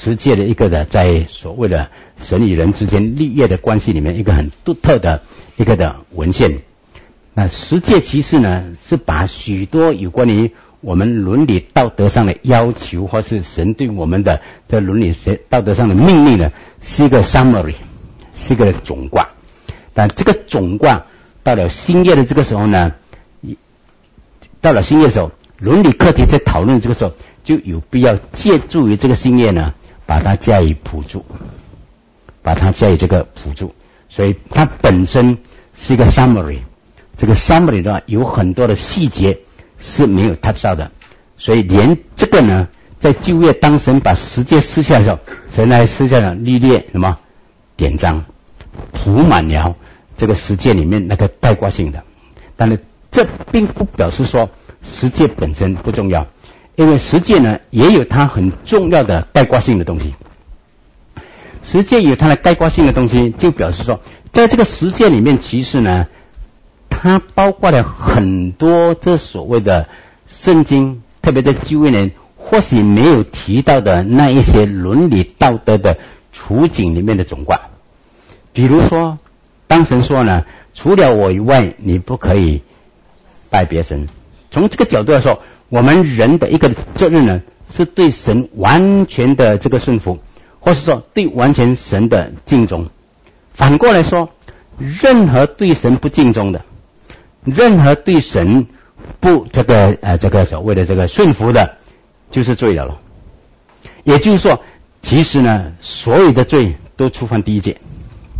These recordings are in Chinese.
十诫的一个的在所谓的神与人之间立约的关系里面一个很独特的一个的文献。那十诫其实呢是把许多有关于我们伦理道德上的要求，或是神对我们的这伦理道德上的命令呢，是一个 summary， 是一个总卦。但这个总卦到了新约的这个时候呢，到了新约的时候，伦理课题在讨论这个时候，就有必要借助于这个新约呢，把它加以辅助，把它加以这个辅助。所以它本身是一个 summary， 这个 summary 的话有很多的细节是没有 touch 到的，所以连这个呢，在旧约当神把十诫施下的时候，神来施下了历列什么典章，铺满了这个十诫里面那个概括性的。但是这并不表示说十诫本身不重要，因为十诫呢也有它很重要的概括性的东西。十诫有它的概括性的东西，就表示说，在这个十诫里面，其实呢，它包括了很多这所谓的圣经，特别在旧约里或许没有提到的那一些伦理道德的处境里面的总卦。比如说，当神说呢，除了我以外，你不可以拜别神。从这个角度来说，我们人的一个责任呢，是对神完全的这个顺服，或是说对完全神的敬重。反过来说，任何对神不敬重的，任何对神不这个所谓的这个顺服的，就是罪了。也就是说，其实呢，所有的罪都触犯第一诫，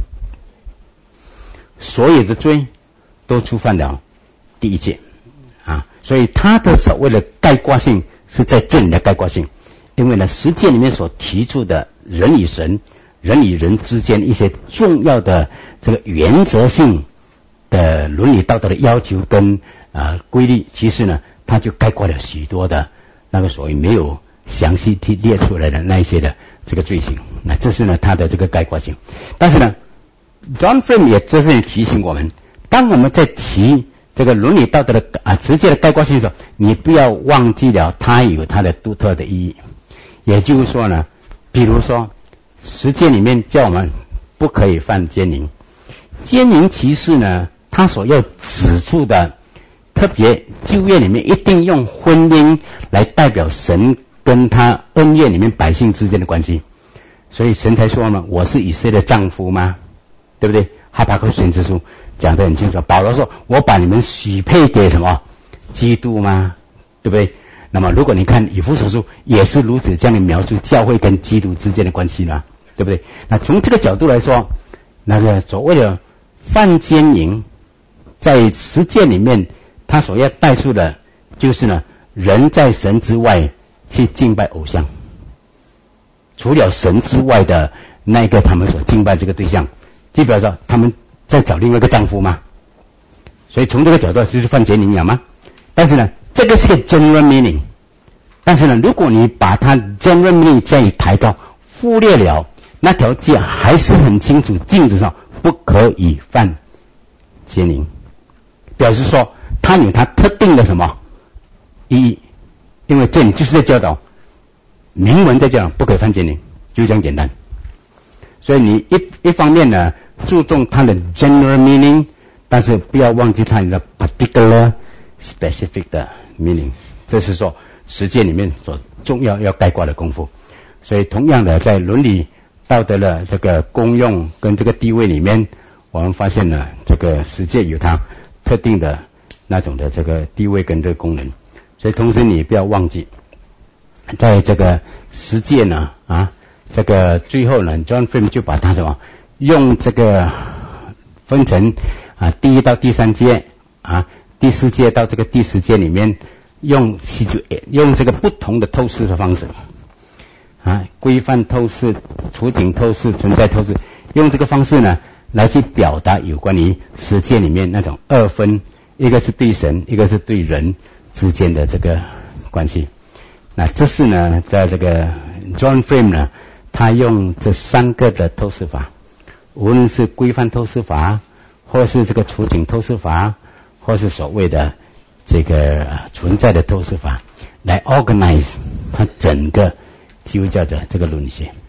所有的罪都触犯了第一诫啊，所以它的所谓的概括性是在这里的概括性。因为呢，十诫里面所提出的人与神、人与人之间一些重要的这个原则性的伦理道德的要求跟规律，其实呢，它就概括了许多的那个所谓没有详细列出来的那一些的这个罪行。那这是呢它的这个概括性。但是呢 John Frame 也在这里提醒我们，当我们在提这个伦理道德的十诫的概括性的时候，你不要忘记了它有它的独特的意义。也就是说呢，比如说十诫里面叫我们不可以犯奸淫，奸淫其实呢，它所要指出的，特别旧约里面一定用婚姻来代表神跟他恩约里面百姓之间的关系，所以神才说嘛，我是以色列的丈夫吗？对不对？哈巴谷先知书讲得很清楚，保罗说我把你们许配给什么？基督吗？对不对？那么如果你看以弗所书也是如此这样的描述教会跟基督之间的关系嘛，对不对？那从这个角度来说，那个所谓的犯奸淫在十诫里面他所要带出的就是呢，人在神之外去敬拜偶像，除了神之外的那个他们所敬拜这个对象，就表示他们在找另外一个丈夫嘛，所以从这个角度就是犯奸淫了吗？但是呢，这个是个 general meaning， 但是呢，如果你把它 general meaning 加以抬高，忽略了那条界还是很清楚，禁止上不可以犯奸淫，表示说它有它特定的什么意义，因为这里就是在教导，明文在教导不可以犯奸淫，就这样简单。所以你一方面呢注重它的 general meaning， 但是不要忘记它的 particular specific 的 meaning， 这是说十诫里面所重要概括的功夫。所以同样的，在伦理道德的这个功用跟这个地位里面，我们发现呢，这个十诫有它特定的那种的这个地位跟这个功能。所以同时你不要忘记，在这个十诫呢这个最后呢 John Frame 就把它什么用这个分成第一到第三诫第四诫到这个第十诫里面，用这个不同的透视的方式规范透视、处境透视、存在透视，用这个方式呢来去表达有关于十诫里面那种二分，一个是对神，一个是对人之间的这个关系。那这是呢，在这个 John Frame 呢，他用这三个的透视法，无论是规范透视法，或是这个处境透视法，或是所谓的这个存在的透视法，来 organize 他整个基督教的这个伦理学。